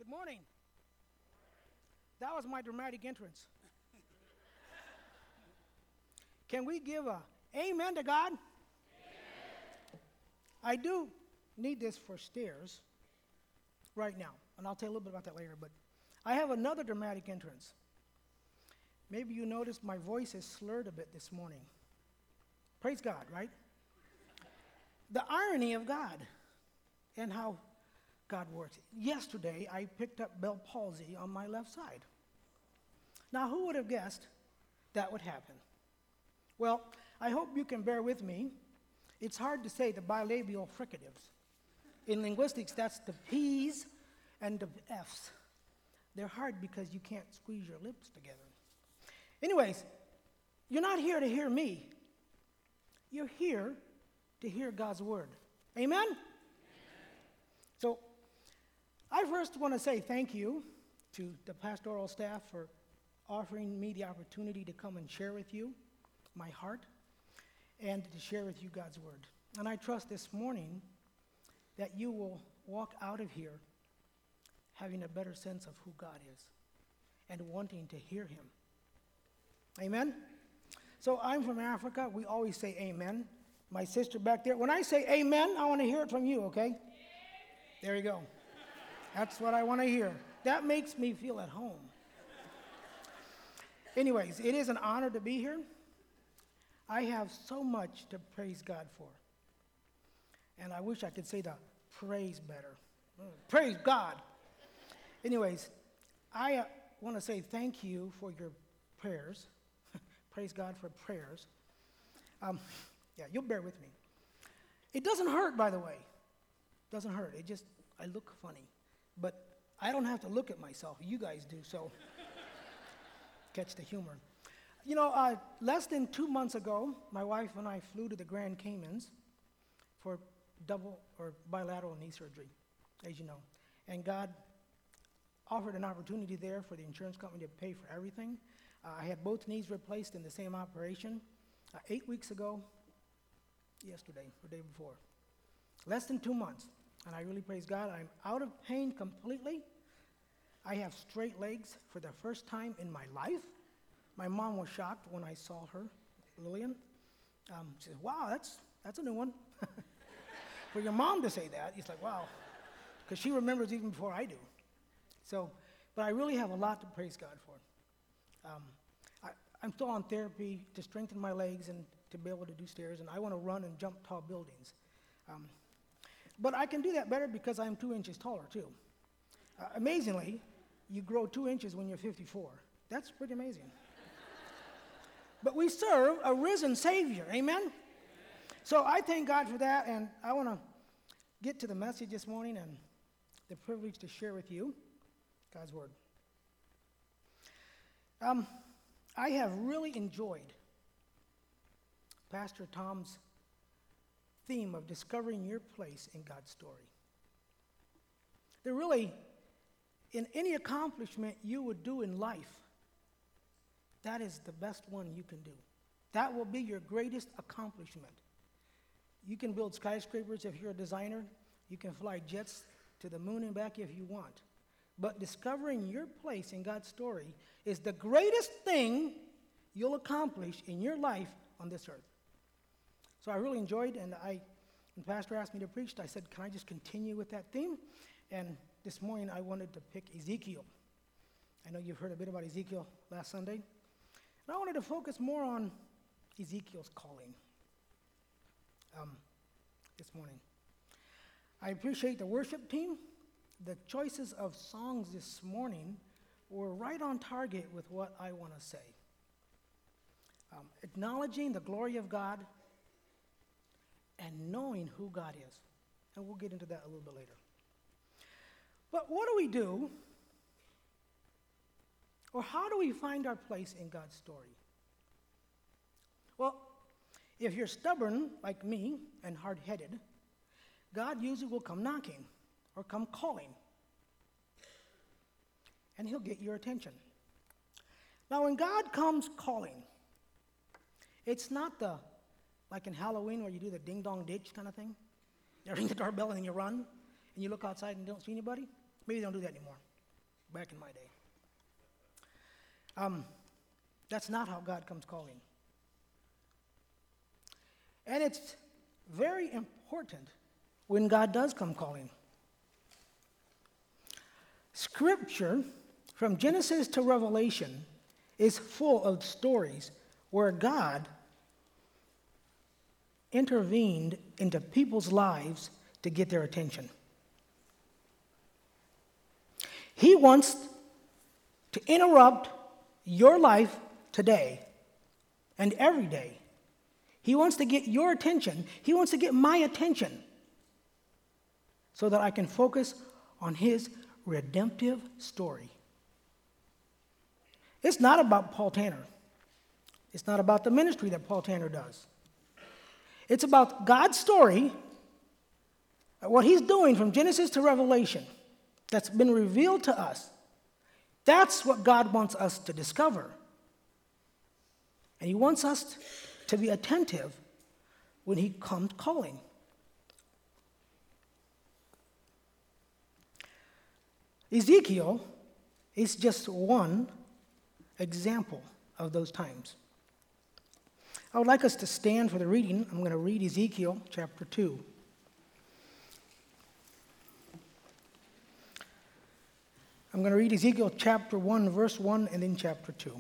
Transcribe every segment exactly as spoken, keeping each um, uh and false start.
Good morning. That was my dramatic entrance. Can we give a amen to God? Amen. I do need this for stairs right now, and I'll tell you a little bit about that later, but I have another dramatic entrance. Maybe you noticed my voice is slurred a bit this morning. Praise God, right? The irony of God and how God works. Yesterday, I picked up Bell palsy on my left side. Now, who would have guessed that would happen? Well, I hope you can bear with me. It's hard to say the bilabial fricatives. In linguistics, that's the P's and the F's. They're hard because you can't squeeze your lips together. Anyways, you're not here to hear me. You're here to hear God's word. Amen? Amen. So, I first want to say thank you to the pastoral staff for offering me the opportunity to come and share with you my heart and to share with you God's word. And I trust this morning that you will walk out of here having a better sense of who God is and wanting to hear him. Amen? So I'm from Africa. We always say amen. My sister back there, when I say amen, I want to hear it from you, okay? Amen. There you go. That's what I want to hear. That makes me feel at home. Anyways, it is an honor to be here. I have so much to praise God for. And I wish I could say the praise better. Praise God. Anyways, I uh, want to say thank you for your prayers. Praise God for prayers. Um, yeah, you'll bear with me. It doesn't hurt, by the way. It doesn't hurt. It just, I look funny. But I don't have to look at myself. You guys do, so catch the humor. You know, uh, less than two months ago, my wife and I flew to the Grand Caymans for double or bilateral knee surgery, as you know. And God offered an opportunity there for the insurance company to pay for everything. Uh, I had both knees replaced in the same operation uh, eight weeks ago, yesterday, or the day before. Less than two months. And I really praise God. I'm out of pain completely. I have straight legs for the first time in my life. My mom was shocked when I saw her, Lillian. Um, she said, wow, that's that's a new one. For your mom to say that, it's like, wow. Because she remembers even before I do. So, but I really have a lot to praise God for. Um, I, I'm still on therapy to strengthen my legs and to be able to do stairs, and I want to run and jump tall buildings. Um, but I can do that better because I'm two inches taller, too. Uh, amazingly, you grow two inches when you're fifty-four. That's pretty amazing. But we serve a risen Savior, amen? Amen? So I thank God for that, and I want to get to the message this morning and the privilege to share with you God's word. Um, I have really enjoyed Pastor Tom's theme of discovering your place in God's story. There really, in any accomplishment you would do in life, that is the best one you can do. That will be your greatest accomplishment. You can build skyscrapers if you're a designer. You can fly jets to the moon and back if you want. But discovering your place in God's story is the greatest thing you'll accomplish in your life on this earth. So I really enjoyed, and I, when Pastor asked me to preach, I said, can I just continue with that theme? And this morning I wanted to pick Ezekiel. I know you've heard a bit about Ezekiel last Sunday. And I wanted to focus more on Ezekiel's calling um, this morning. I appreciate the worship team. The choices of songs this morning were right on target with what I want to say. Um, acknowledging the glory of God and knowing who God is. And we'll get into that a little bit later. But what do we do, or how do we find our place in God's story? Well, if you're stubborn like me and hard-headed, God usually will come knocking or come calling, and he'll get your attention. Now, when God comes calling, it's not the, like in Halloween where you do the ding-dong ditch kind of thing. You ring the doorbell and then you run, and you look outside and don't see anybody. Maybe they don't do that anymore. back in my day. Um, that's not how God comes calling. And it's very important when God does come calling. Scripture, from Genesis to Revelation, is full of stories where God intervened into people's lives to get their attention. He wants to interrupt your life today and every day. He wants to get your attention. He wants to get my attention so that I can focus on his redemptive story. It's not about Paul Tanner. It's not about the ministry that Paul Tanner does. It's about God's story, what he's doing from Genesis to Revelation that's been revealed to us. That's what God wants us to discover. And he wants us to be attentive when he comes calling. Ezekiel is just one example of those times. I would like us to stand for the reading. I'm going to read Ezekiel chapter two. I'm going to read Ezekiel chapter one, verse one, and then chapter two.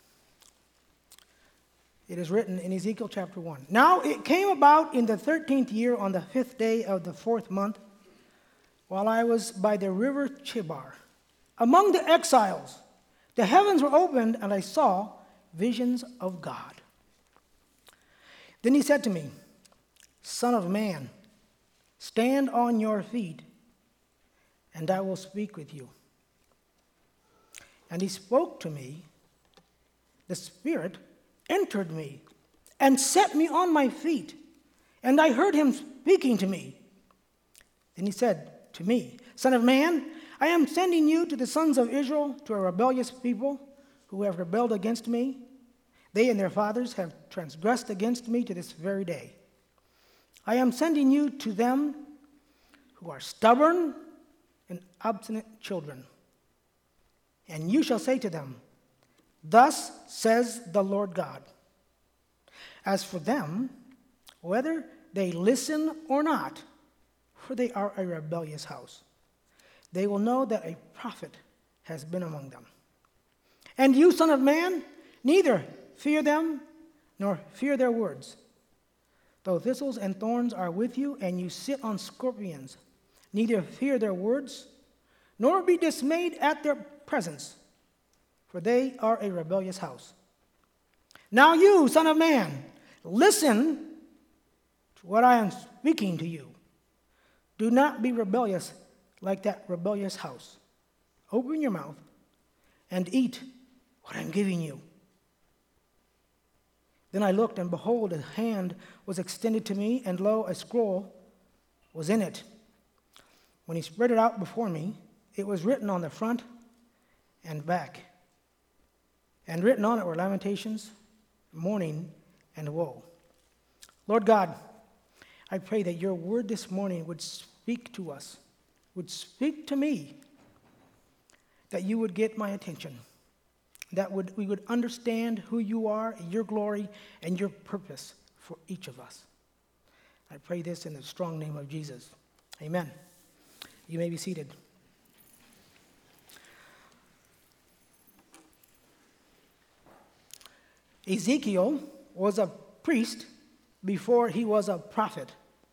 It is written in Ezekiel chapter one. Now it came about in the thirteenth year on the fifth day of the fourth month, while I was by the river Chebar, among the exiles, the heavens were opened, and I saw visions of God. Then he said to me, Son of man, stand on your feet, and I will speak with you. And he spoke to me. The Spirit entered me and set me on my feet, and I heard him speaking to me. Then he said to me, Son of man, I am sending you to the sons of Israel, to a rebellious people who have rebelled against me. They and their fathers have transgressed against me to this very day. I am sending you to them who are stubborn and obstinate children. And you shall say to them, Thus says the Lord God. As for them, whether they listen or not, for they are a rebellious house, they will know that a prophet has been among them. And you, son of man, neither fear them nor fear their words. Though thistles and thorns are with you, and you sit on scorpions, neither fear their words, nor be dismayed at their presence, for they are a rebellious house. Now you, son of man, listen to what I am speaking to you. Do not be rebellious like that rebellious house. Open your mouth and eat what I'm giving you. Then I looked, and behold, a hand was extended to me, and lo, a scroll was in it. When he spread it out before me, it was written on the front and back. And written on it were lamentations, mourning, and woe. Lord God, I pray that your word this morning would speak to us, would speak to me, that you would get my attention, that would we would understand who you are, your glory, and your purpose for each of us. I pray this in the strong name of Jesus. Amen. You may be seated. Ezekiel was a priest before he was a prophet.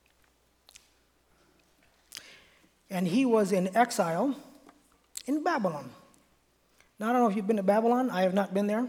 And he was in exile in Babylon. Now, I don't know if you've been to Babylon. I have not been there.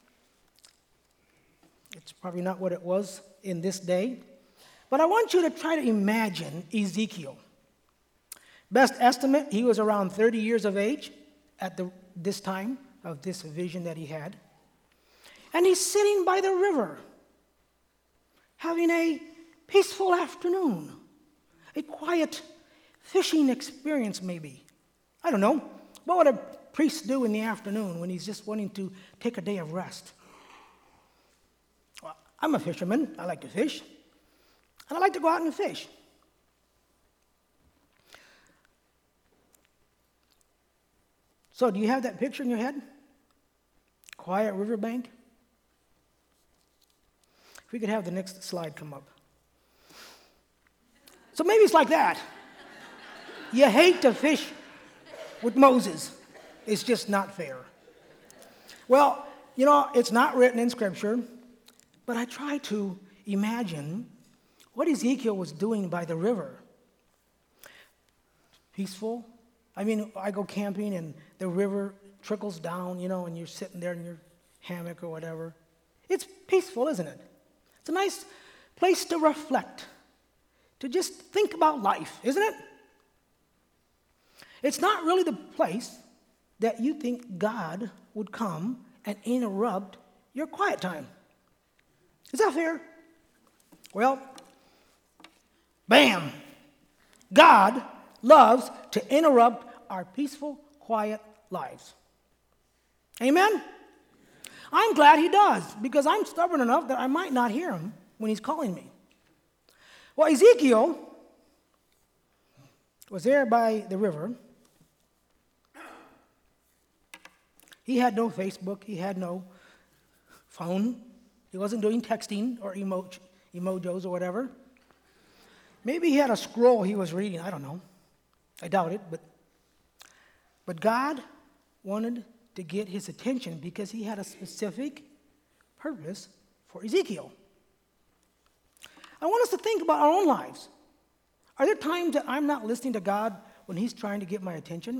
It's probably not what it was in this day. But I want you to try to imagine Ezekiel. Best estimate, he was around thirty years of age at the, this time of this vision that he had. And he's sitting by the river, having a peaceful afternoon, a quiet fishing experience maybe. I don't know. What would a priest do in the afternoon when he's just wanting to take a day of rest? Well, I'm a fisherman. I like to fish. And I like to go out and fish. So do you have that picture in your head? Quiet riverbank? If we could have the next slide come up. So maybe it's like that. You hate to fish with Moses. It's just not fair. Well, you know, it's not written in Scripture, but I try to imagine what Ezekiel was doing by the river. Peaceful. I mean, I go camping and the river trickles down, you know, and you're sitting there in your hammock or whatever. It's peaceful, isn't it? It's a nice place to reflect, to just think about life, isn't it? It's not really the place that you think God would come and interrupt your quiet time. Is that fair? Well, bam! God loves to interrupt our peaceful, quiet lives. Amen? I'm glad he does, because I'm stubborn enough that I might not hear him when he's calling me. Well, Ezekiel was there by the river. He had no Facebook. He had no phone. He wasn't doing texting or emo- emojis or whatever. Maybe he had a scroll he was reading. I don't know. I doubt it. But, but God wanted to get his attention because he had a specific purpose for Ezekiel. I want us to think about our own lives. Are there times that I'm not listening to God when he's trying to get my attention?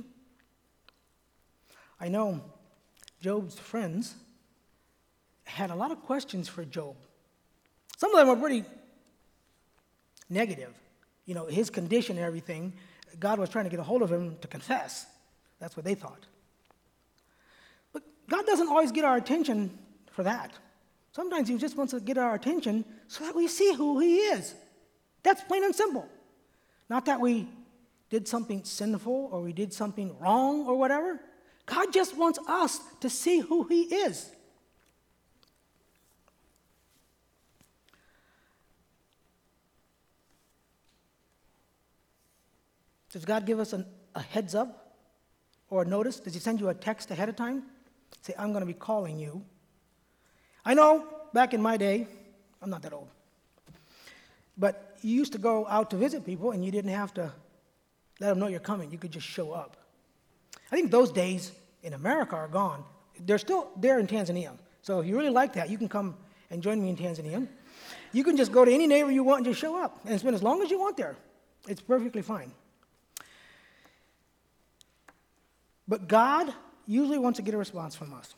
I know Job's friends had a lot of questions for Job. Some of them were pretty negative. You know, his condition and everything, God was trying to get a hold of him to confess. That's what they thought. But God doesn't always get our attention for that. Sometimes he just wants to get our attention so that we see who he is. That's plain and simple. Not that we did something sinful or we did something wrong or whatever. God just wants us to see who he is. Does God give us an, a heads up or a notice? Does he send you a text ahead of time? Say, I'm going to be calling you. I know back in my day, I'm not that old, but you used to go out to visit people and you didn't have to let them know you're coming. You could just show up. I think those days in America are gone. They're still there in Tanzania. So if you really like that, you can come and join me in Tanzania. You can just go to any neighbor you want and just show up and spend as long as you want there. It's perfectly fine. But God usually wants to get a response from us.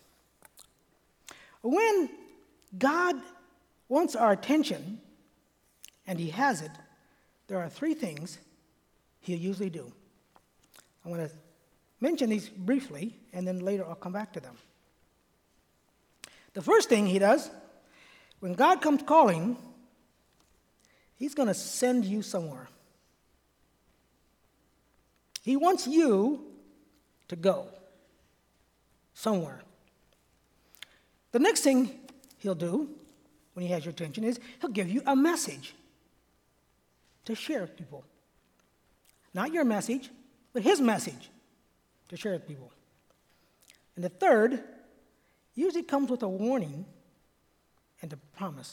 When God wants our attention, and he has it, there are three things he'll usually do. I'm going to mention these briefly, and then later I'll come back to them. The first thing he does, when God comes calling, he's going to send you somewhere. He wants you to go somewhere. The next thing he'll do when he has your attention is he'll give you a message to share with people. Not your message, but his message to share with people. And the third usually comes with a warning and a promise.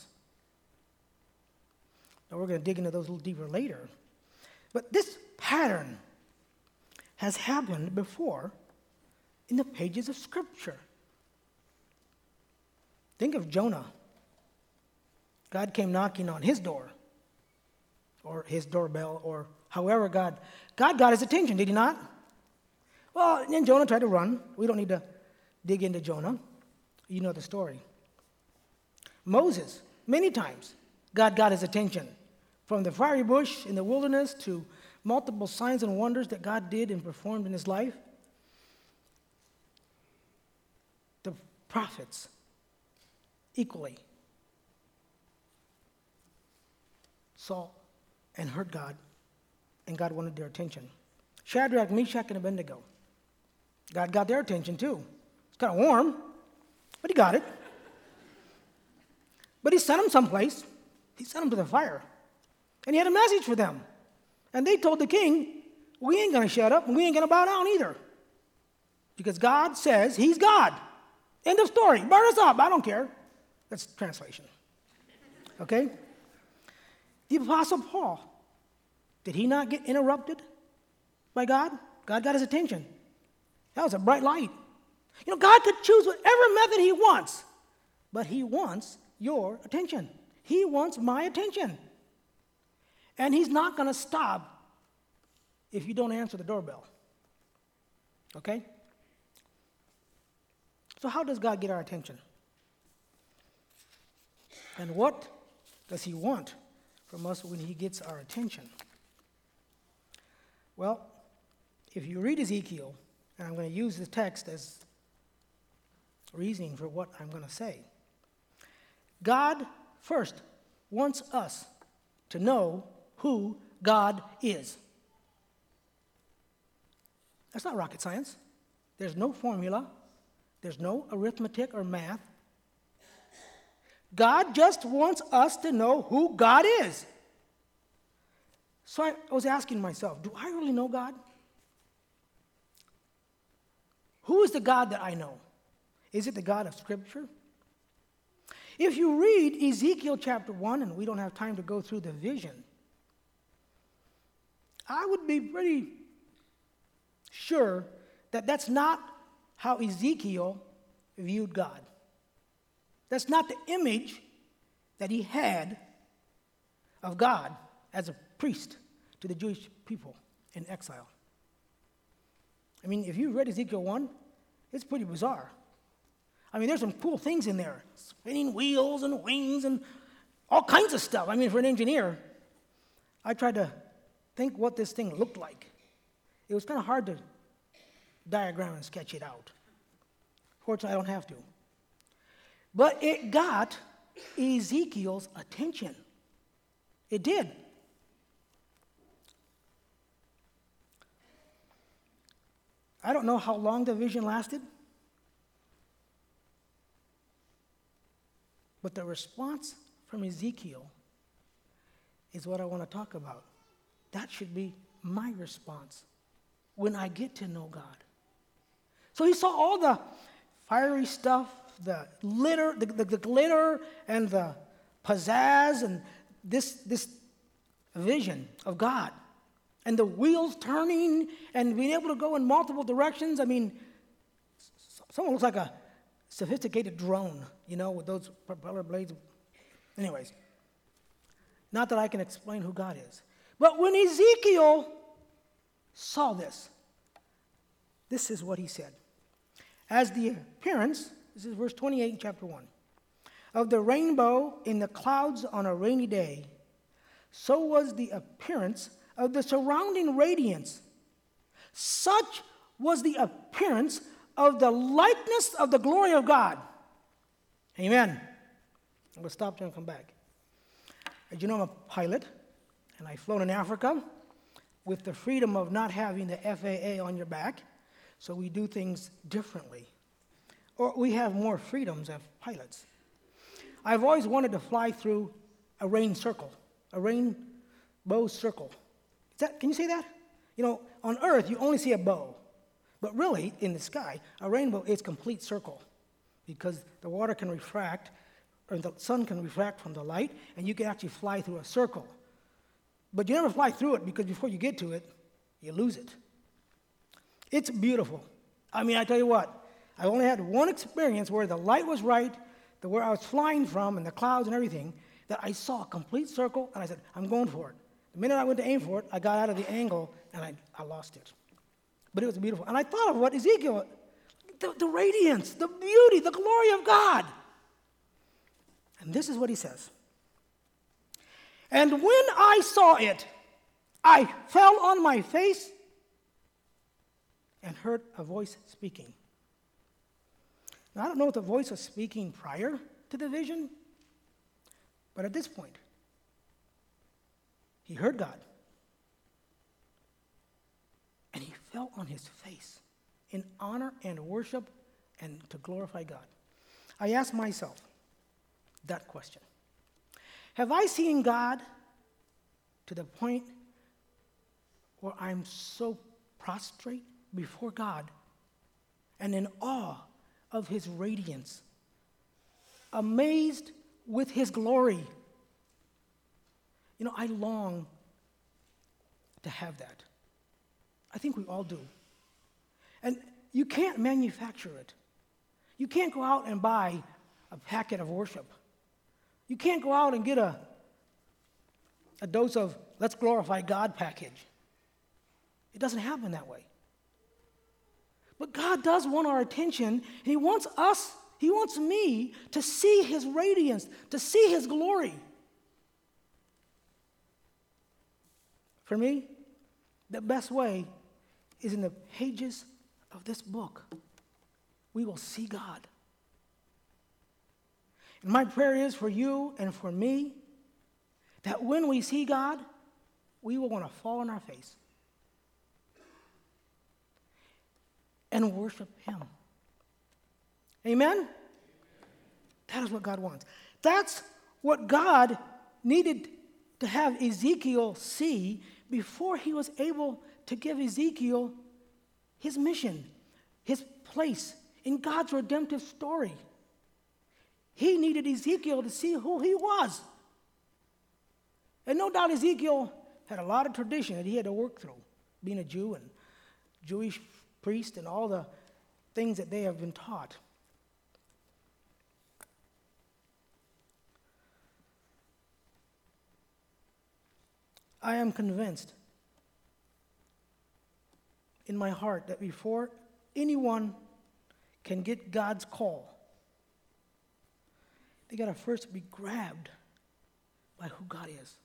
Now we're going to dig into those a little deeper later. But this pattern has happened before in the pages of Scripture. Think of Jonah. God came knocking on his door, or his doorbell, or however God, God got his attention, did he not? Well, then Jonah tried to run. We don't need to dig into Jonah. You know the story. Moses, many times, God got his attention. From the fiery bush in the wilderness to multiple signs and wonders that God did and performed in his life. The prophets, equally, saw and heard God, and God wanted their attention. Shadrach, Meshach, and Abednego. God got their attention too. It's kind of warm, but he got it. But he sent them someplace. He sent them to the fire. And he had a message for them. And they told the king, we ain't going to shut up, and we ain't going to bow down either. Because God says he's God. End of story. Burn us up. I don't care. That's translation. Okay? The Apostle Paul, did he not get interrupted by God? God got his attention. That was a bright light. You know, God could choose whatever method he wants, but he wants your attention. He wants my attention. And he's not going to stop if you don't answer the doorbell. Okay? So how does God get our attention? And what does he want from us when he gets our attention? Well, if you read Ezekiel, and I'm going to use the text as reasoning for what I'm going to say, God first wants us to know who God is. That's not rocket science. There's no formula. There's no arithmetic or math. God just wants us to know who God is. So I was asking myself, do I really know God? Who is the God that I know? Is it the God of Scripture? If you read Ezekiel chapter one, and we don't have time to go through the vision, I would be pretty sure that that's not how Ezekiel viewed God. That's not the image that he had of God as a priest to the Jewish people in exile. I mean, if you read Ezekiel one, it's pretty bizarre. I mean, there's some cool things in there. Spinning wheels and wings and all kinds of stuff. I mean, for an engineer, I tried to think what this thing looked like. It was kind of hard to diagram and sketch it out. Fortunately, I don't have to. But it got Ezekiel's attention. It did. I don't know how long the vision lasted, but the response from Ezekiel is what I want to talk about. That should be my response when I get to know God. So he saw all the fiery stuff, the glitter, the, the, the glitter and the pizzazz and this, this vision of God. And the wheels turning and being able to go in multiple directions. I mean, someone looks like a sophisticated drone, you know, with those propeller blades. Anyways, not that I can explain who God is. But when Ezekiel saw this, this is what he said. As the appearance, this is verse twenty-eight in chapter one, of the rainbow in the clouds on a rainy day, so was the appearance of the surrounding radiance. Such was the appearance of the likeness of the glory of God. Amen. I'm going to stop there and come back. As you know, I'm a pilot, and I've flown in Africa with the freedom of not having the F A A on your back, so we do things differently. Or we have more freedoms as pilots. I've always wanted to fly through a rain circle, a rainbow circle. Is that, can you say that? You know, on Earth, you only see a bow. But really, in the sky, a rainbow is complete circle because the water can refract, or the sun can refract from the light, and you can actually fly through a circle. But you never fly through it because before you get to it, you lose it. It's beautiful. I mean, I tell you what, I only had one experience where the light was right, the where I was flying from, and the clouds and everything, that I saw a complete circle, and I said, I'm going for it. The minute I went to aim for it, I got out of the angle, and I, I lost it. But it was beautiful. And I thought of what Ezekiel, the, the radiance, the beauty, the glory of God. And this is what he says. And when I saw it, I fell on my face and heard a voice speaking. Now, I don't know if the voice was speaking prior to the vision, but at this point, he heard God. And he fell on his face in honor and worship and to glorify God. I asked myself that question. Have I seen God to the point where I'm so prostrate before God and in awe of his radiance, amazed with his glory. You know, I long to have that. I think we all do. And you can't manufacture it. You can't go out and buy a packet of worship. You can't go out and get a, a dose of let's glorify God package. It doesn't happen that way. But God does want our attention, and he wants us, he wants me to see his radiance, to see his glory. For me, the best way is in the pages of this book. We will see God. And my prayer is for you and for me that when we see God, we will want to fall on our face and worship him. Amen? That is what God wants. That's what God needed to have Ezekiel see before he was able to give Ezekiel his mission, his place in God's redemptive story. He needed Ezekiel to see who he was. And no doubt Ezekiel had a lot of tradition that he had to work through, being a Jew and Jewish priest and all the things that they have been taught. I am convinced in my heart that before anyone can get God's call, they got to first be grabbed by who God is.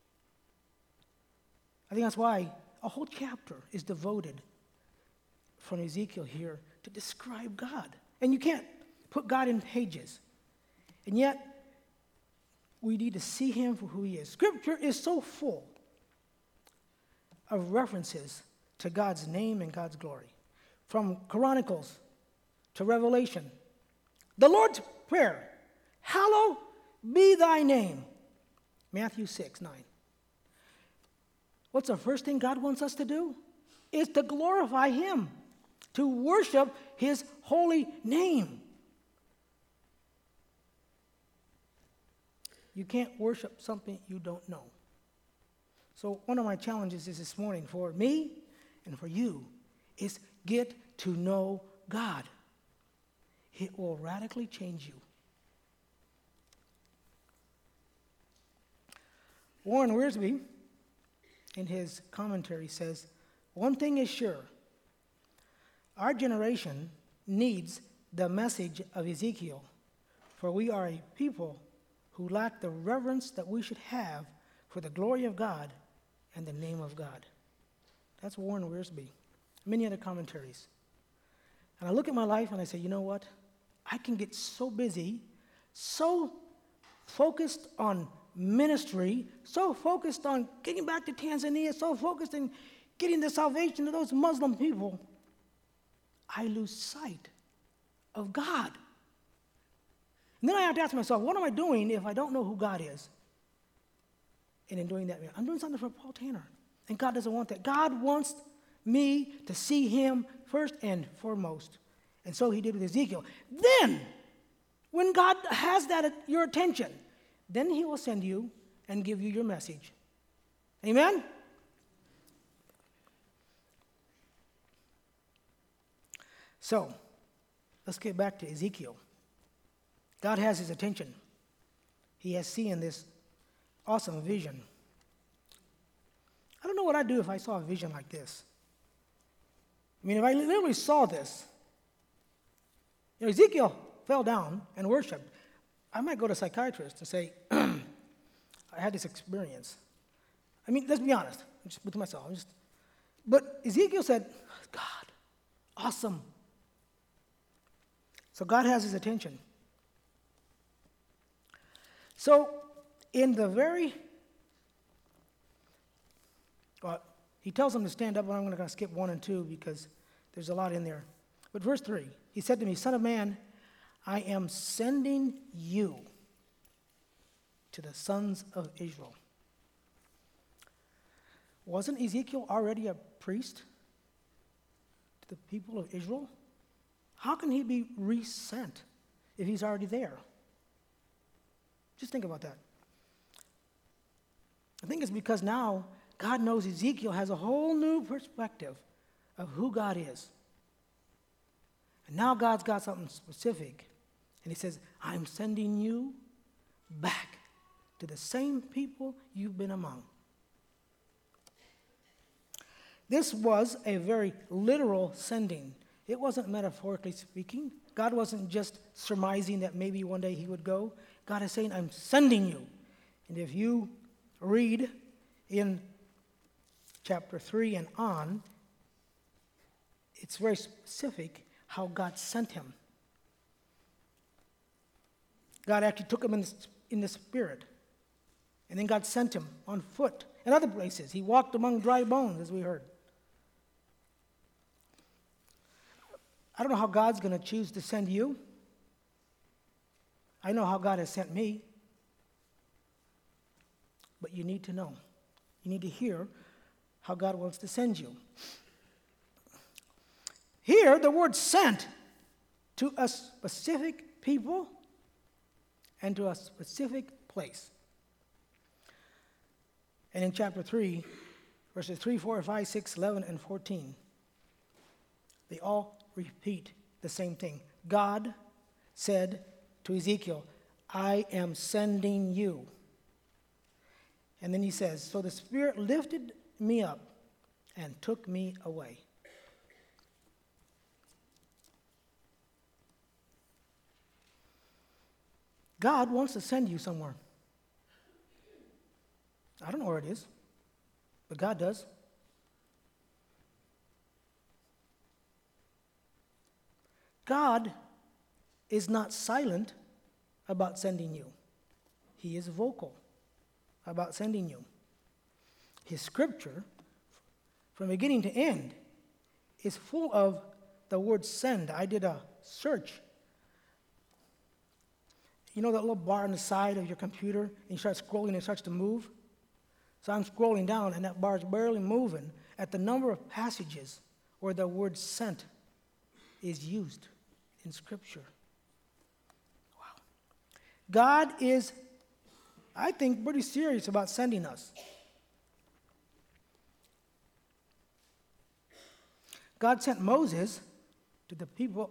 I think that's why a whole chapter is devoted from Ezekiel here to describe God. And you can't put God in pages. And yet, we need to see him for who he is. Scripture is so full of references to God's name and God's glory. From Chronicles to Revelation. The Lord's Prayer, hallowed be thy name. Matthew six, nine. What's the first thing God wants us to do? Is to glorify him, to worship his holy name. You can't worship something you don't know. So one of my challenges is this morning for me and for you is get to know God. It will radically change you. Warren Wiersbe, in his commentary, says, one thing is sure, our generation needs the message of Ezekiel, for we are a people who lack the reverence that we should have for the glory of God and the name of God. That's Warren Wiersbe. Many other commentaries. And I look at my life and I say, you know what? I can get so busy, so focused on ministry, so focused on getting back to Tanzania, so focused on getting the salvation of those Muslim people, I lose sight of God. And then I have to ask myself, what am I doing if I don't know who God is? And in doing that, I'm doing something for Paul Tanner. And God doesn't want that. God wants me to see him first and foremost. And so he did with Ezekiel. Then, when God has that at your attention, then he will send you and give you your message. Amen? So, let's get back to Ezekiel. God has his attention. He has seen this awesome vision. I don't know what I'd do if I saw a vision like this. I mean, if I literally saw this, you know, Ezekiel fell down and worshiped. I might go to a psychiatrist and say, I had this experience. I mean, let's be honest. I'm just with myself. I'm just, but Ezekiel said, God, awesome. So God has his attention. So, in the very, well, he tells them to stand up, but I'm going to skip one and two because there's a lot in there. But verse three, he said to me, Son of man, I am sending you to the sons of Israel. Wasn't Ezekiel already a priest to the people of Israel? how can he be resent if he's already there? Just think about that. I think it's because now God knows Ezekiel has a whole new perspective of who God is. And now God's got something specific. And he says, I'm sending you back to the same people you've been among. This was a very literal sending. It wasn't metaphorically speaking. God wasn't just surmising that maybe one day he would go. God is saying, I'm sending you. And if you read in chapter three and on, it's very specific how God sent him. God actually took him in the, in the spirit. And then God sent him on foot and other places. He walked among dry bones, as we heard. I don't know how God's going to choose to send you. I know how God has sent me. But you need to know. You need to hear how God wants to send you. Here, the word sent to a specific people and to a specific place. And in chapter three, verses three, four, five, six, eleven, and fourteen, they all repeat the same thing. God said to Ezekiel, I am sending you. And then he says, so the Spirit lifted me up and took me away. God wants to send you somewhere. I don't know where it is, but God does. God is not silent about sending you. He is vocal about sending you. His scripture, from beginning to end, is full of the word send. I did a search. You know that little bar on the side of your computer, and you start scrolling and it starts to move? So I'm scrolling down, and that bar is barely moving at the number of passages where the word sent is used in Scripture. Wow. God is, I think, pretty serious about sending us. God sent Moses to the people.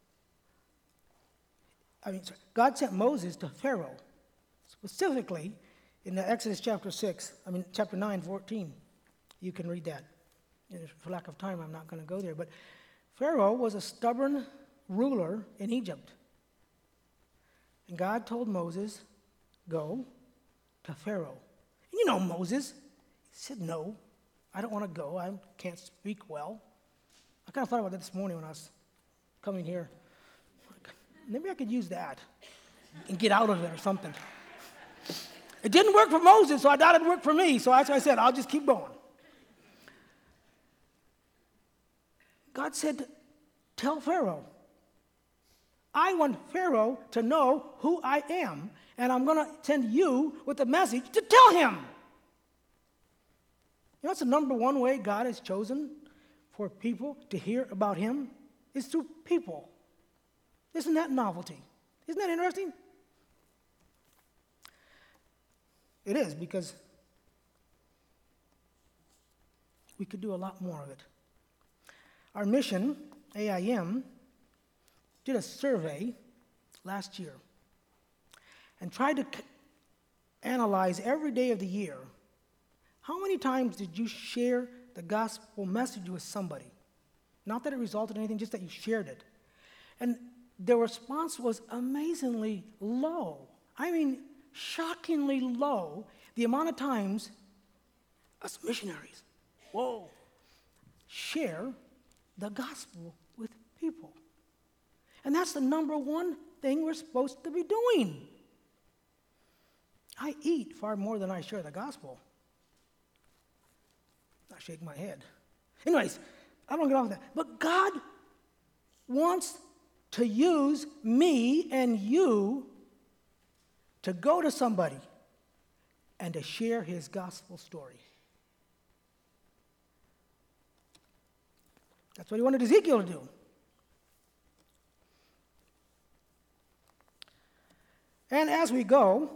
I mean, sorry, God sent Moses to Pharaoh, specifically in the Exodus chapter six, I mean, chapter nine, fourteen. You can read that. And for lack of time, I'm not going to go there. But Pharaoh was a stubborn ruler in Egypt. And God told Moses, go to Pharaoh. And you know Moses. He said, no, I don't want to go. I can't speak well. I kind of thought about that this morning when I was coming here. Maybe I could use that and get out of it or something. It didn't work for Moses, so I thought it'd work for me. So that's why I said, I'll just keep going. God said, tell Pharaoh. I want Pharaoh to know who I am, and I'm going to send you with a message to tell him. You know, that's the number one way God has chosen for people to hear about him is through people. Isn't that novelty? Isn't that interesting? It is, because we could do a lot more of it. Our mission, A I M, did a survey last year and tried to c- analyze every day of the year. How many times did you share the gospel message with somebody? Not that it resulted in anything, just that you shared it. And the response was amazingly low. I mean, shockingly low, the amount of times us missionaries, whoa, share the gospel with people. And that's the number one thing we're supposed to be doing. I eat far more than I share the gospel. I shake my head. Anyways, I don't get off that. But God wants to use me and you to go to somebody and to share his gospel story. That's what he wanted Ezekiel to do. And as we go,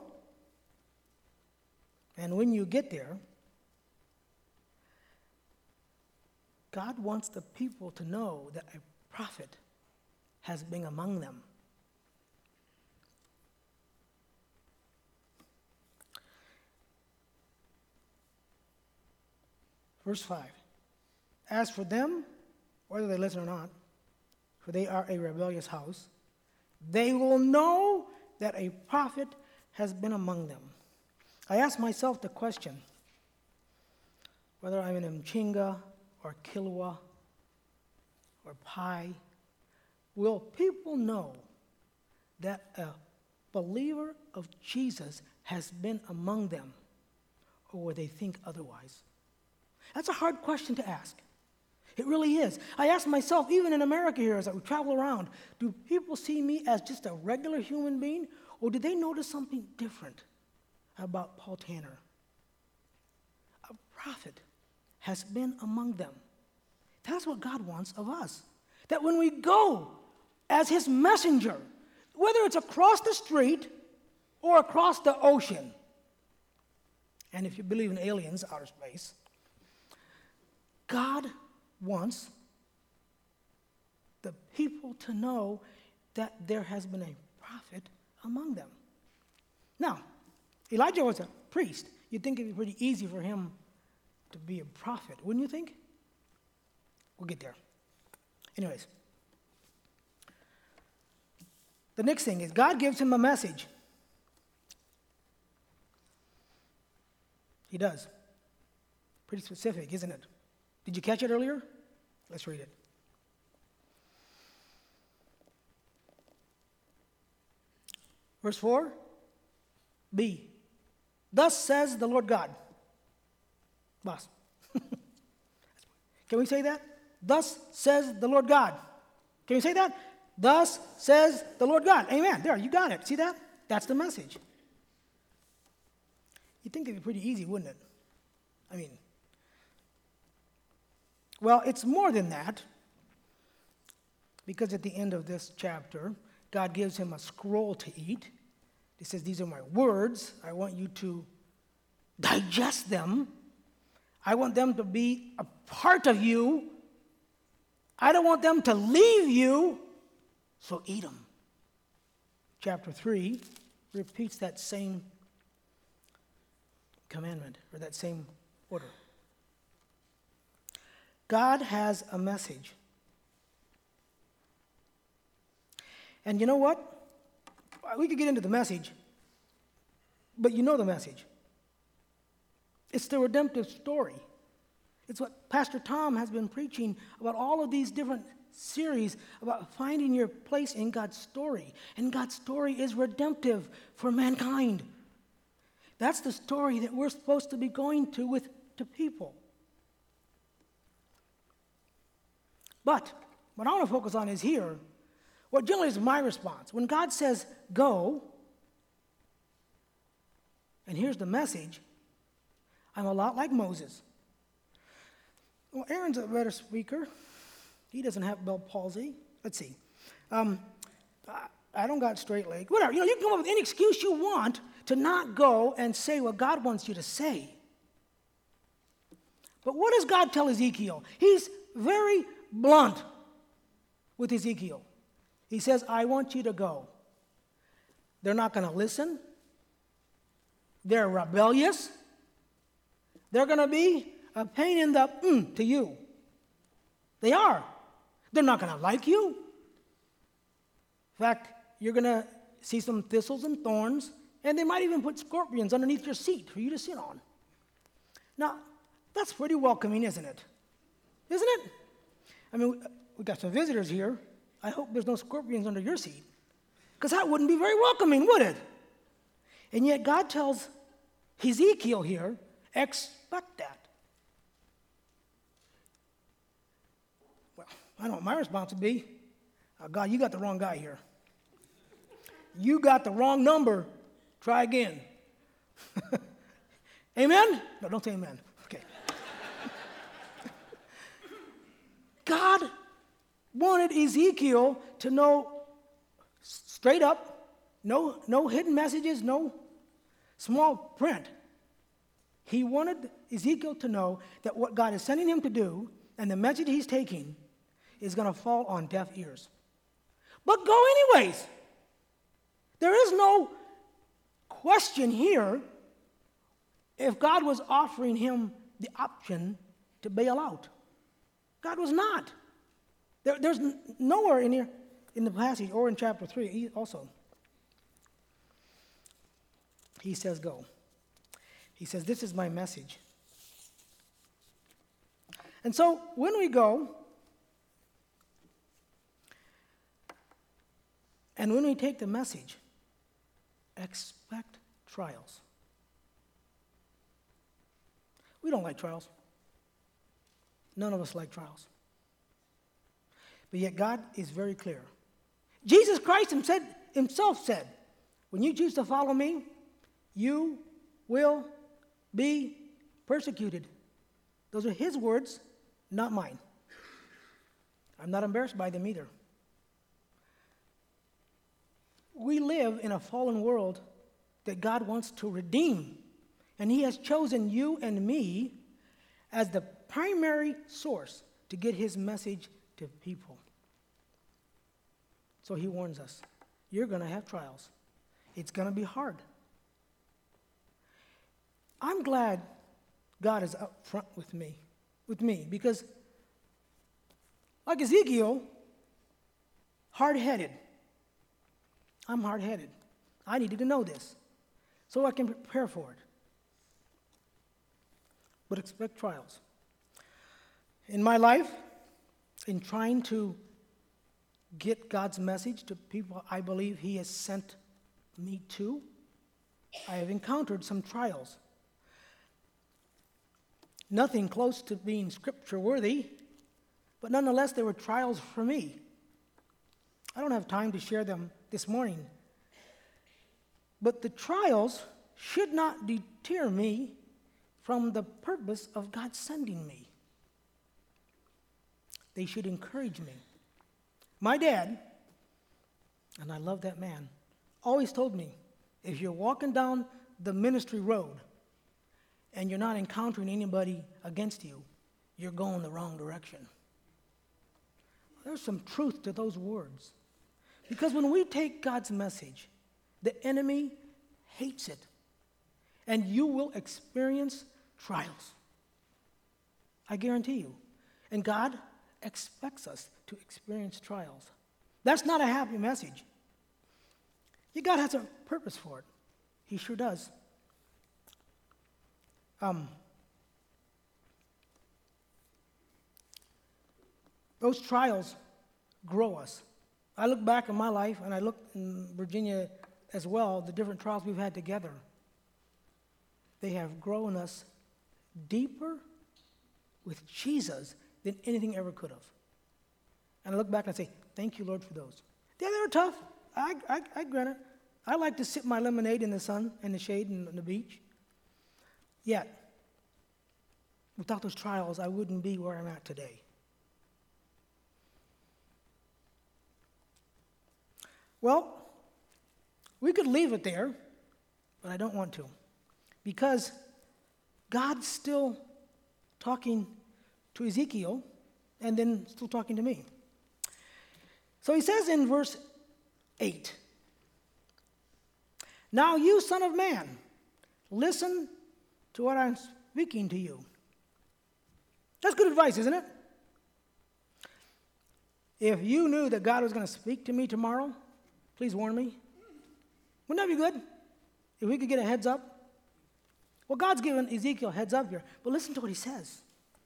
and when you get there, God wants the people to know that a prophet has been among them. Verse five. As for them, whether they listen or not, for they are a rebellious house, they will know that a prophet has been among them. I ask myself the question, whether I'm in Mchinga or Kilwa or Pai, will people know that a believer of Jesus has been among them, or will they think otherwise? That's a hard question to ask. It really is. I ask myself, even in America here, as I travel around, do people see me as just a regular human being, or do they notice something different about Paul Tanner? A prophet has been among them. That's what God wants of us. That when we go as his messenger, whether it's across the street or across the ocean, and if you believe in aliens, outer space, God wants the people to know that there has been a prophet among them. Now, Elijah was a priest. You'd think it'd be pretty easy for him to be a prophet, wouldn't you think? We'll get there. Anyways, the next thing is God gives him a message. He does. Pretty specific, isn't it? Did you catch it earlier? Let's read it. Verse four, B. Thus says the Lord God. Boss. Can we say that? Thus says the Lord God. Can you say that? Thus says the Lord God. Amen. There, you got it. See that? That's the message. You'd think it'd be pretty easy, wouldn't it? I mean, well, it's more than that, because at the end of this chapter, God gives him a scroll to eat. He says, these are my words. I want you to digest them. I want them to be a part of you. I don't want them to leave you, so eat them. Chapter three repeats that same commandment, or that same order. God has a message. And you know what? We could get into the message, but you know the message. It's the redemptive story. It's what Pastor Tom has been preaching about, all of these different series about finding your place in God's story. And God's story is redemptive for mankind. That's the story that we're supposed to be going to with to people. But what I want to focus on is here, what generally is my response. When God says, go, and here's the message, I'm a lot like Moses. Well, Aaron's a better speaker. He doesn't have Bell palsy. Let's see. Um, I, I don't got straight leg. Whatever. You know, you can come up with any excuse you want to not go and say what God wants you to say. But what does God tell Ezekiel? He's very blunt with Ezekiel. He says, I want you to go. They're not going to listen. They're rebellious. They're going to be a pain in the mm to you. They are. They're not going to like you. In fact, you're going to see some thistles and thorns, and they might even put scorpions underneath your seat for you to sit on. Now, that's pretty welcoming, isn't it? Isn't it? I mean, we got some visitors here. I hope there's no scorpions under your seat, because that wouldn't be very welcoming, would it? And yet God tells Ezekiel here, expect that. Well, I know what my response would be. Oh, God, you got the wrong guy here. You got the wrong number. Try again. Amen? No, don't say amen. Okay. God wanted Ezekiel to know straight up, No, no hidden messages, no small print. He wanted Ezekiel to know that what God is sending him to do and the message he's taking is going to fall on deaf ears. But go anyways. There is no question here if God was offering him the option to bail out. God was not. There, there's nowhere in here in the passage or in chapter three also. He says, go. He says, this is my message. And so when we go, and when we take the message, expect trials. We don't like trials. None of us like trials. But yet God is very clear. Jesus Christ himself said, when you choose to follow me, you will be persecuted. Those are his words, not mine. I'm not embarrassed by them either. We live in a fallen world that God wants to redeem. And he has chosen you and me as the primary source to get his message to people. So he warns us, you're going to have trials. It's going to be hard. I'm glad God is up front with me, with me, because like Ezekiel, hard-headed. I'm hard-headed. I needed to know this so I can prepare for it. But expect trials. In my life, in trying to get God's message to people I believe he has sent me to, I have encountered some trials. Nothing close to being scripture-worthy, but nonetheless, there were trials for me. I don't have time to share them this morning. But the trials should not deter me from the purpose of God sending me. They should encourage me. My dad, and I love that man, always told me, if you're walking down the ministry road and you're not encountering anybody against you, you're going the wrong direction. There's some truth to those words. Because when we take God's message, the enemy hates it. And you will experience trials. I guarantee you. And God expects us to experience trials. That's not a happy message. God has a purpose for it. He sure does. Um, those trials grow us. I look back in my life, and I look in Virginia as well, the different trials we've had together. They have grown us deeper with Jesus than anything ever could have. And I look back and I say, thank you, Lord, for those. Yeah, they were tough. I, I, I grant it. I like to sip my lemonade in the sun and the shade and on the beach. Yet, without those trials, I wouldn't be where I'm at today. Well, we could leave it there, but I don't want to. Because God's still talking to Ezekiel and then still talking to me. So he says in verse eight, now you, son of man, listen to what I'm speaking to you. That's good advice, isn't it? If you knew that God was going to speak to me tomorrow, please warn me. Wouldn't that be good? If we could get a heads up? Well, God's given Ezekiel a heads up here, but listen to what he says.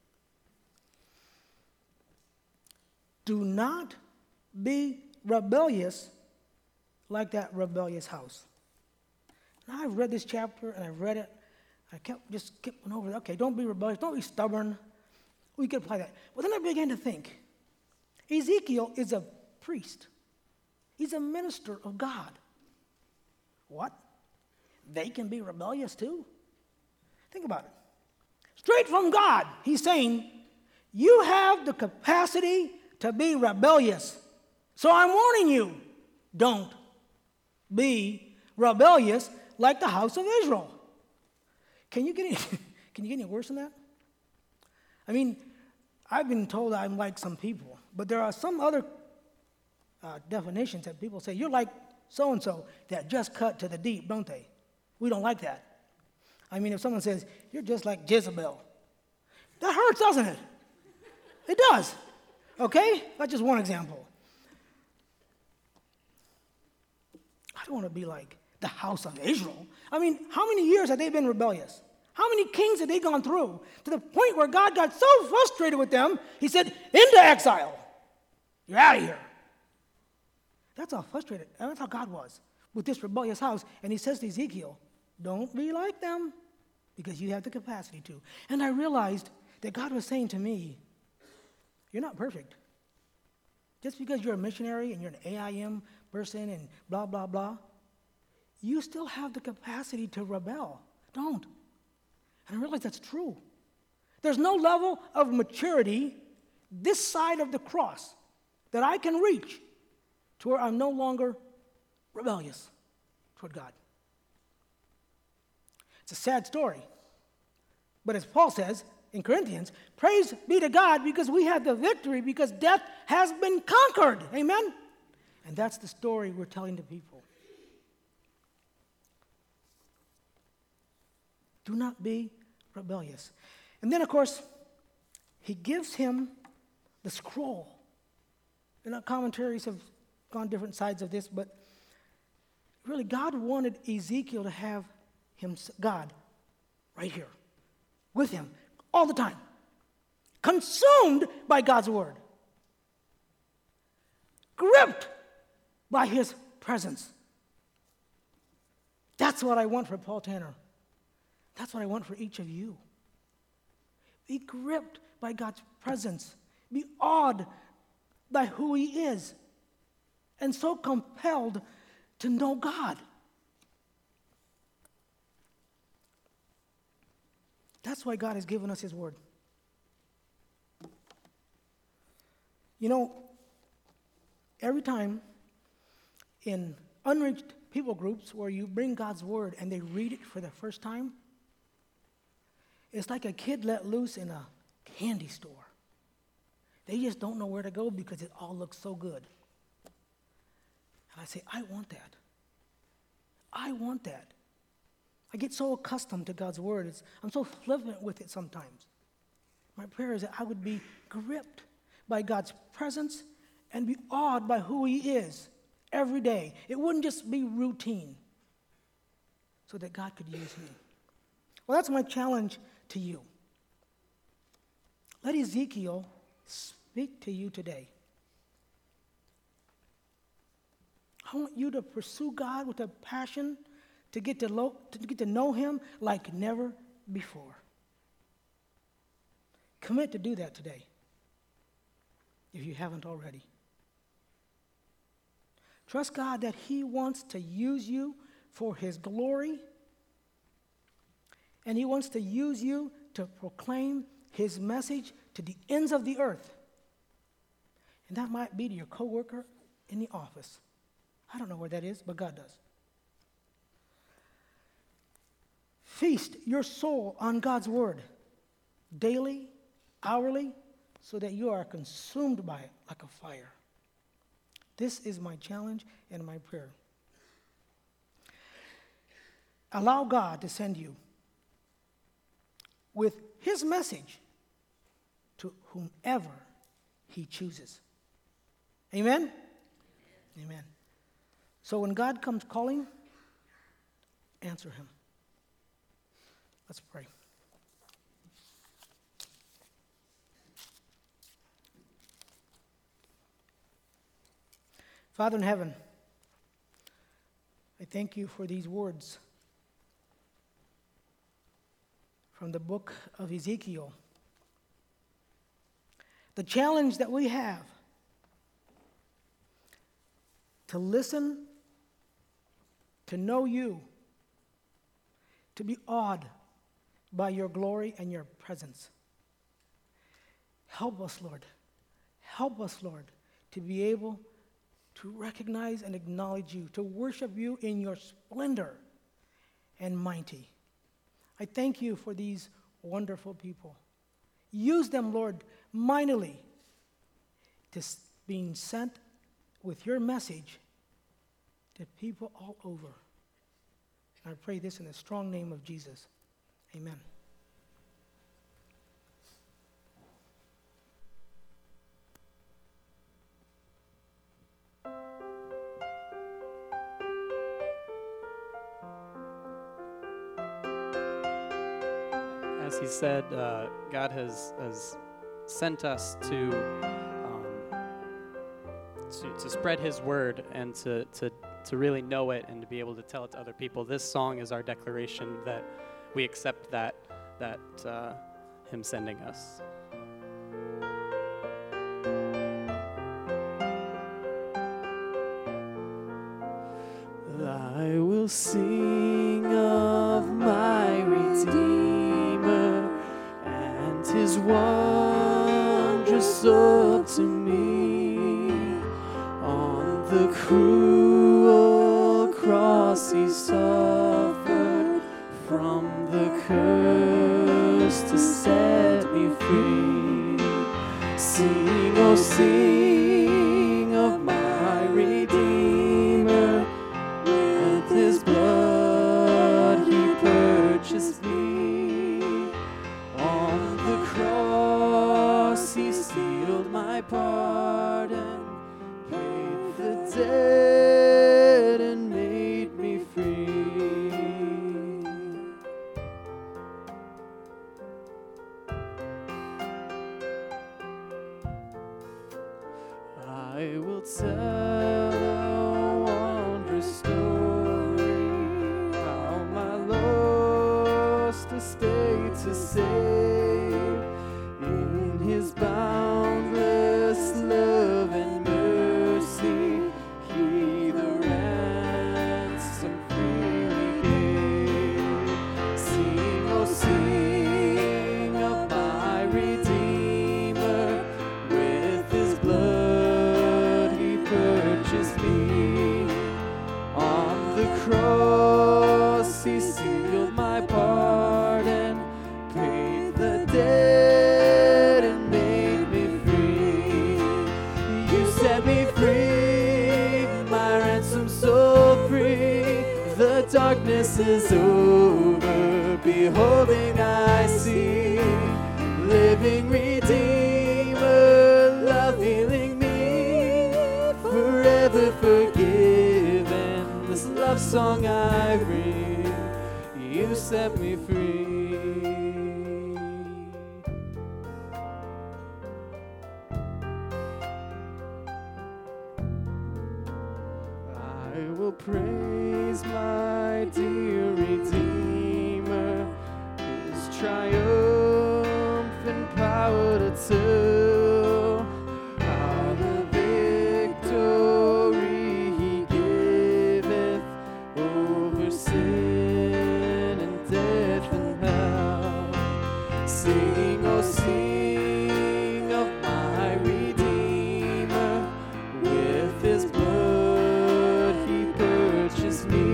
Do not be rebellious like that rebellious house. Now, I've read this chapter, and I've read it. I kept just skipping over it. Okay, don't be rebellious. Don't be stubborn. We could apply that. But then I began to think, Ezekiel is a priest. He's a minister of God. What? They can be rebellious too? Think about it. Straight from God, he's saying, you have the capacity to be rebellious. So I'm warning you, don't be rebellious like the house of Israel. Can you get any, can you get any worse than that? I mean, I've been told I'm like some people, but there are some other uh, definitions that people say, you're like so-and-so that just cut to the deep, don't they? We don't like that. I mean, if someone says, you're just like Jezebel, that hurts, doesn't it? It does. Okay? That's just one example. I don't want to be like the house of Israel. I mean, how many years have they been rebellious? How many kings have they gone through? To the point where God got so frustrated with them, he said, into exile. You're out of here. That's how frustrated, and that's how God was with this rebellious house. And he says to Ezekiel, don't be like them, because you have the capacity to. And I realized that God was saying to me, you're not perfect. Just because you're a missionary and you're an A I M person and blah, blah, blah, you still have the capacity to rebel. Don't. And I realize that's true. There's no level of maturity this side of the cross that I can reach to where I'm no longer rebellious toward God. It's a sad story. But as Paul says in Corinthians, praise be to God because we have the victory because death has been conquered. Amen? And that's the story we're telling to people. Do not be rebellious. And then, of course, he gives him the scroll. And our commentaries have gone different sides of this, but really God wanted Ezekiel to have him, God, right here, with him, all the time, consumed by God's word, gripped by his presence. That's what I want for Paul Tanner. That's what I want for each of you. Be gripped by God's presence. Be awed by who he is. And so compelled to know God. That's why God has given us his word. You know, every time in unreached people groups where you bring God's word and they read it for the first time, it's like a kid let loose in a candy store. They just don't know where to go because it all looks so good. And I say, I want that. I want that. I get so accustomed to God's word. It's, I'm so flippant with it sometimes. My prayer is that I would be gripped by God's presence and be awed by who he is every day. It wouldn't just be routine so that God could use me. Well, that's my challenge to you. Let Ezekiel speak to you today. I want you to pursue God with a passion to get to, lo- to get to know him like never before. Commit to do that today, if you haven't already. Trust God that he wants to use you for his glory, and he wants to use you to proclaim his message to the ends of the earth. And that might be to your coworker in the office. I don't know where that is, but God does. Feast your soul on God's word daily, hourly, so that you are consumed by it like a fire. This is my challenge and my prayer. Allow God to send you with his message to whomever he chooses. Amen? Amen. So when God comes calling, answer him. Let's pray. Father in heaven, I thank you for these words from the book of Ezekiel. The challenge that we have to listen, to know you, to be awed by your glory and your presence. Help us, Lord. Help us, Lord, to be able to recognize and acknowledge you, to worship you in your splendor and mighty. I thank you for these wonderful people. Use them, Lord, mightily to s- being sent with your message to people all over. And I pray this in the strong name of Jesus. Amen. As he said, uh, God has, has sent us to, um, to to spread his word and to, to, to really know it and to be able to tell it to other people. This song is our declaration that we accept that, that uh, him sending us. I will sing of my Redeemer and his wondrous love to me. On the cruel cross he suffered from the curse to set me free. Sing, oh sing of my Redeemer, with his blood he purchased me. On the cross he sealed my pardon, paid the debt and made me free. I will tell a wondrous story, how my lost estate to save. In his boundless love and mercy, he the ransom freely gave. Sing, oh sing of my Redeemer, with his blood he purchased me. On the cross he sealed my pardon, paid the debt and made me free. You set me free, my ransom so free. The darkness is over, beholding I see. Living Redeemer, love healing me, forever forgiven. This love song I bring, you set me free. I will praise my dear Redeemer, his triumphant power to tell, how the victory he giveth over sin and death and hell. Sing, oh sing of my Redeemer, with his blood he purchased me.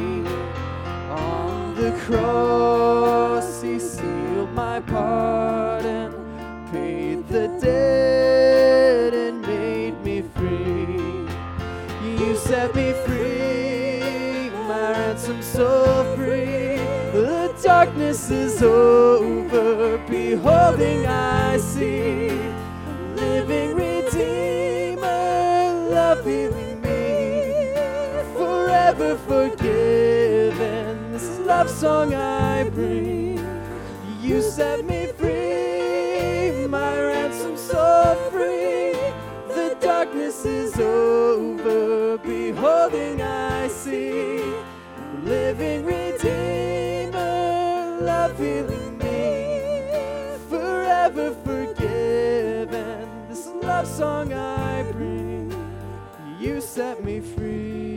On the cross he sealed my pardon, paid the debt and made me free. You set me free, my ransom so free. The darkness is over, beholding I see. Living Redeemer, love healing me, forever forgiven. This love song I bring, you set me free, my ransom so free. The darkness is over, beholding I see. Living Redeemer, love healing me, forever forgiven. This love song I bring, you set me free.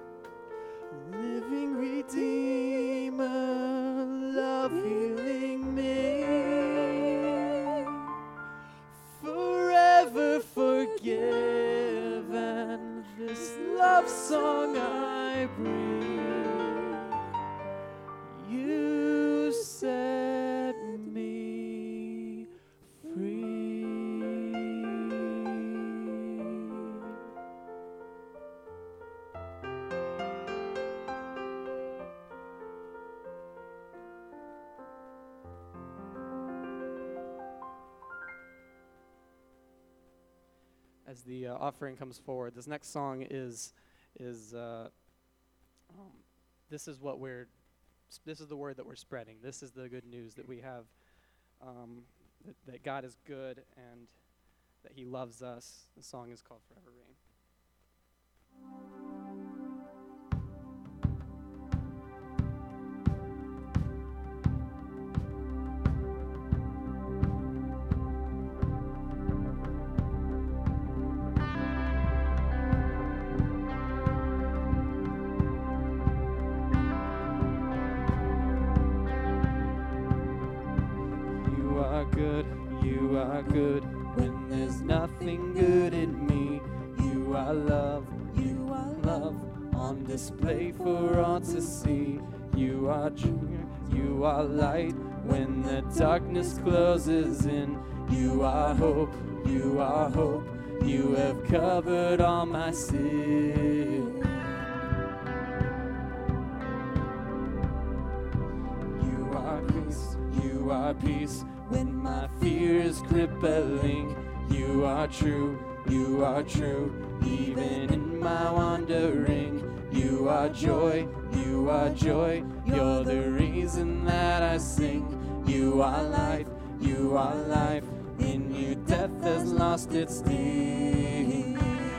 Living Redeemer, love healing I bring. You set me free. As the uh, offering comes forward, this next song is is uh, um, this is what we're this is the word that we're spreading. This is the good news that we have, um, that, that God is good and that He loves us. The song is called Forever Rain. You are good, you are good, when there's nothing good in me. You are love, you are love, on display for all to see. You are joy, you are light, when the darkness closes in. You are hope, you are hope, you have covered all my sin. You are peace, you are peace, when my fear is crippling. You are true, you are true, even in my wandering. You are joy, you are joy, you're the reason that I sing. You are life, you are life, in you death has lost its sting.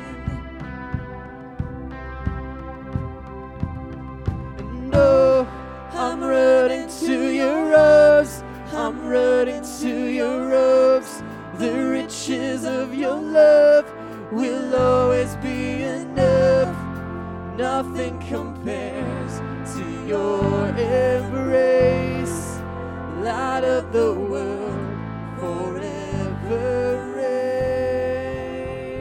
And oh, I'm running to your arms, I'm running to your arms. The riches of your love will always be enough. Nothing compares to your embrace. Light of the world, forever reign.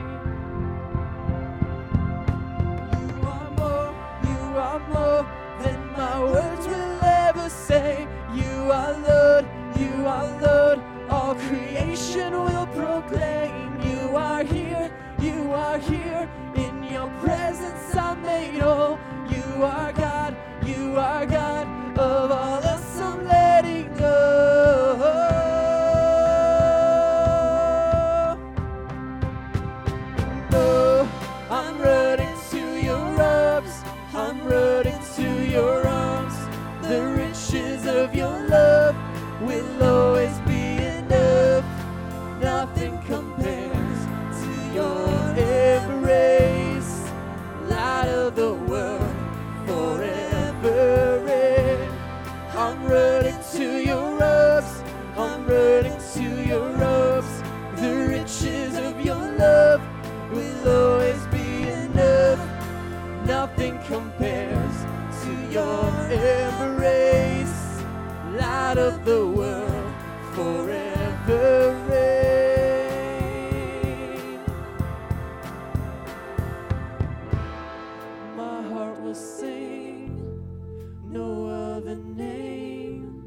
You are more, you are more than my words will ever say. You are Lord, you are Lord, all creation will proclaim. You are here, you are here, in your presence I'm made whole. You are God, you are God, of all else I'm letting go. Oh, I'm running to your arms, I'm running to your arms. The riches of your love will always be enough. Nothing compares to your embrace. Light of the world, forever reign. I'm running to your arms, I'm running to your arms. The riches of your love will always be enough. Nothing compares to your embrace. Light of the world, forever reign. My heart will sing, no other name.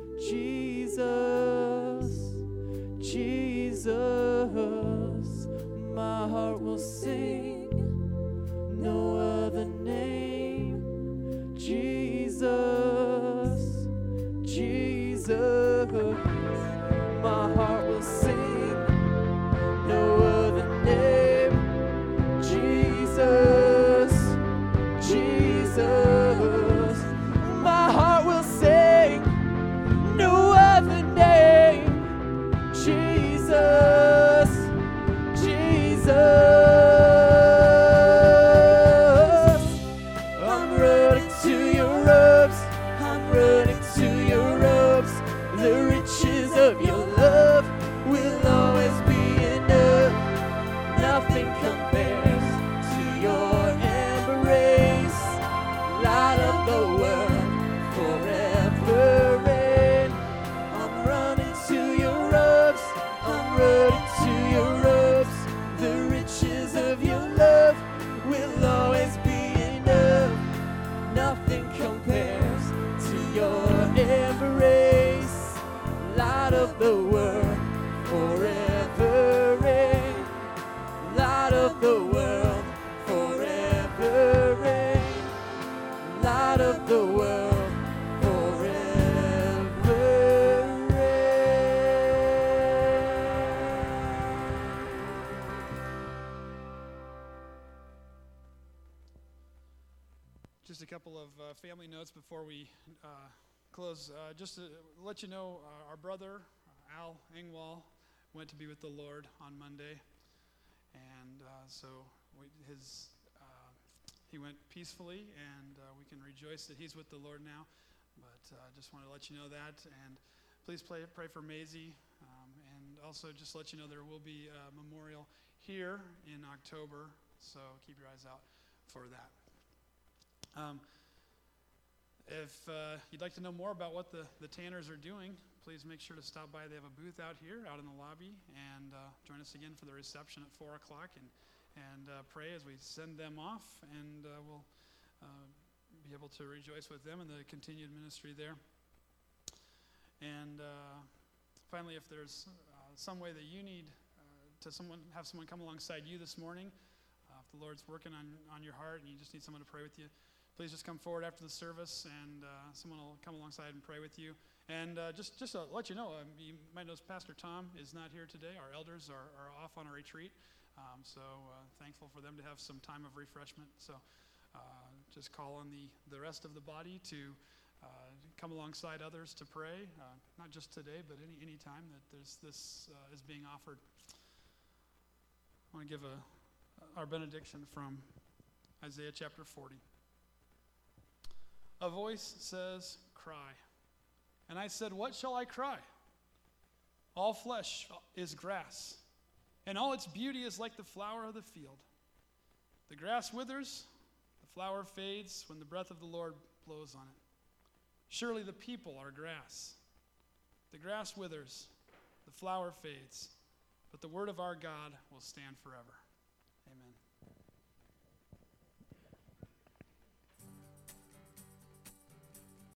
Jesus, Jesus. My heart will sing, no other name. Jesus, Jesus. My heart will sing, no other name. Jesus, Jesus. My heart will sing, no other name. Jesus, Jesus. I'm running to your arms, I'm running to your arms. The riches of your love will always be enough. Nothing compares to your embrace. Light of the world, forever reign. I'm running to your arms, I'm running to your arms. The riches of your love will always be enough. light of the world, forever reign. Light of the world, forever reign. Light of the world, forever reign. Just a couple of uh, family notes before we uh, close. Uh, just to let you know, uh, our brother, uh, Al Engwall, went to be with the Lord on Monday. And uh, so we, his, uh, he went peacefully, and uh, we can rejoice that he's with the Lord now. But uh, just want to let you know that. And please pray, pray for Maisie. Um, and also just let you know there will be a memorial here in October. So keep your eyes out for that. Um, if uh, you'd like to know more about what the, the Tanners are doing, please make sure to stop by. They have a booth out here, out in the lobby, and uh, join us again for the reception at four o'clock, and, and uh, pray as we send them off, and uh, we'll uh, be able to rejoice with them in the continued ministry there. And uh, finally, if there's uh, some way that you need uh, to someone have someone come alongside you this morning, uh, if the Lord's working on, on your heart and you just need someone to pray with you, please just come forward after the service, and uh, someone will come alongside and pray with you. And uh, just just to let you know, um, you might know Pastor Tom is not here today. Our elders are, are off on a retreat, um, so uh, thankful for them to have some time of refreshment. So uh, just call on the, the rest of the body to uh, come alongside others to pray, uh, not just today, but any any time that there's this uh, is being offered. I want to give a our benediction from Isaiah chapter forty. A voice says, "Cry." And I said, "What shall I cry? All flesh is grass, and all its beauty is like the flower of the field. The grass withers, the flower fades when the breath of the Lord blows on it. Surely the people are grass. The grass withers, the flower fades, but the word of our God will stand forever."